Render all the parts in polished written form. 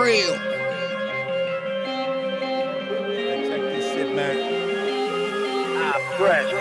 real. Check this shit, man. Fresh.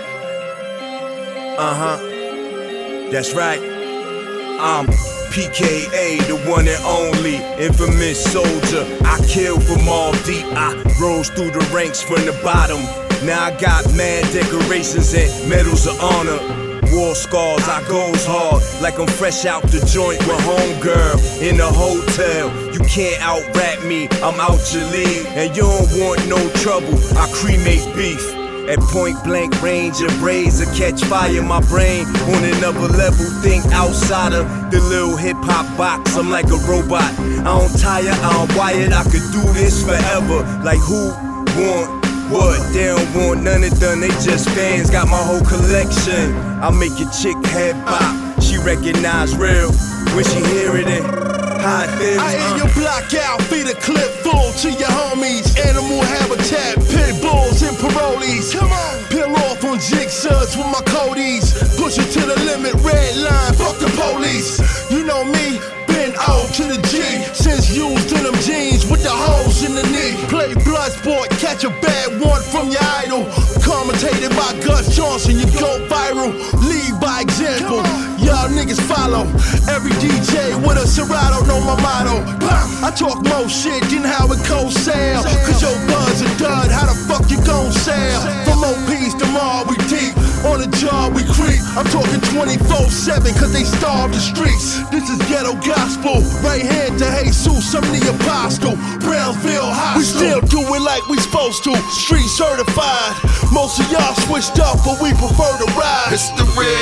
That's right. I'm PKA, the one and only infamous soldier. I killed from all deep. I rose through the ranks from the bottom. Now I got mad decorations and medals of honor. War scars, I goes hard like I'm fresh out the joint with homegirl in a hotel. You can't out-rap me, I'm out your league. And you don't want no trouble, I cremate beef. At point blank range, your braids will catch fire. My brain on another level, think outside of the little hip-hop box. I'm like a robot, I don't tire, I don't wired. I could do this forever, like who want what? They don't want none of them, they just fans. Got my whole collection. I make your chick head bop, she recognize real when she hear it in hot things. I hear your block out, feed a clip full to your homies. Animal habitat, pit bulls and parolees. Come on, peel off on jigsaws with my codies. Push it to the limit, red line, fuck the police. You know me, been O to the G. Since used in them jeans with the holes in the knee. Play blood sport, catch a bad one from your idol. Commentated by Gus Johnson, you go viral. Lead by example, y'all niggas follow. Every DJ with a Serato, know my motto. I talk more shit than how it goes sell. Cause your buzz a dud, how the fuck you gon' sell? From OPs to Mar, we deep. On the job, we creep. I'm talking 24/7 cause they starve the streets. This is ghetto gospel. Right hand to Jesus, I'm the apostle. Brownsville hostile. We still do it like we supposed to. Street certified. Most of y'all switched up, but we prefer to ride. It's the red.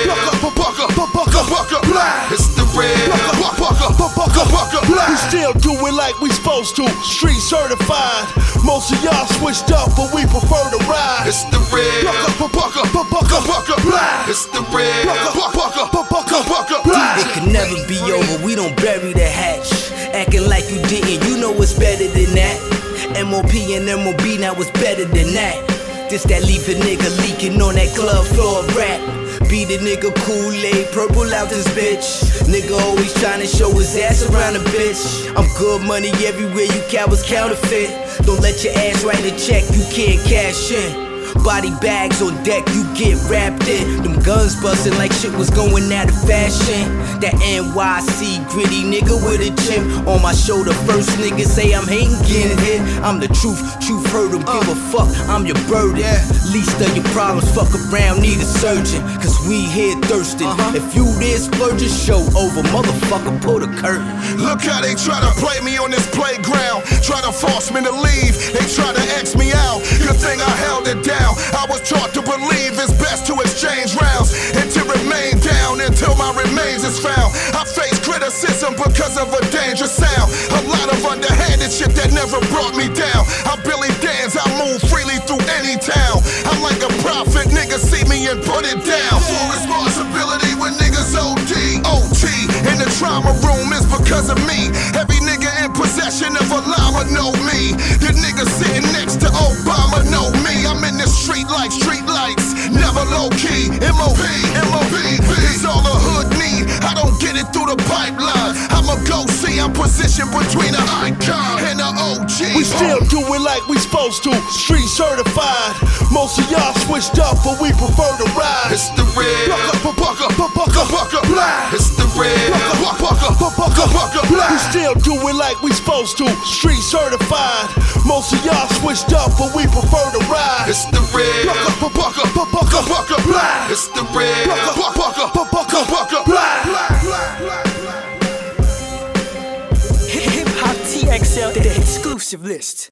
It's the red. We still do it like we supposed to. Street certified. Most of y'all switched up, but we prefer to ride. It's the red. It's the red. It can never be over, we don't bury the hatch. Acting like you didn't, you know it's better than that. MOP and MOB, now it's better than that. This that leave a nigga leaking on that club floor rap. Beat a nigga Kool-Aid, purple out this bitch. Nigga always tryna show his ass around a bitch. I'm good money everywhere, you cowards counterfeit. Don't let your ass write a check, you can't cash in. Body bags on deck, you get wrapped in. Them guns bustin' like shit was going out of fashion. That NYC gritty nigga with a chip on my shoulder. First nigga say I'm hating, getting hit. I'm the truth hurt him, give a fuck, I'm your burden. Least of your problems, fuck around, need a surgeon. Cause we here thirsting. If you there splurging, show over, motherfucker, pull the curtain. Look how they try to play me on this playground. Try to force me to leave, they try to X me out. Good thing I held it down. I was taught to believe it's best to exchange rounds and to remain down until my remains is found. I face criticism because of a dangerous sound. A lot of underhanded shit that never brought me down. I'm Billy Danz, I move freely through any town. I'm like a prophet, niggas see me and put it down. Full responsibility when niggas OD. OT in the trauma room is because of me. Every nigga in possession of a llama know me. The nigga sitting next to Obama know me. I'm in the street like street lights, never low key. MOP is all the hood need. I don't get it through the pipeline. I'm a go-see, I'm positioned between an icon and an OG. We still do it like we supposed to. Street certified. Most of y'all switched up, but we prefer to ride. It's the red. It's the red. We still do it like we supposed to. Street certified. Most of y'all switched up, but we prefer to ride. It's the red. It's the red. Hip Hop TXL, the exclusive list.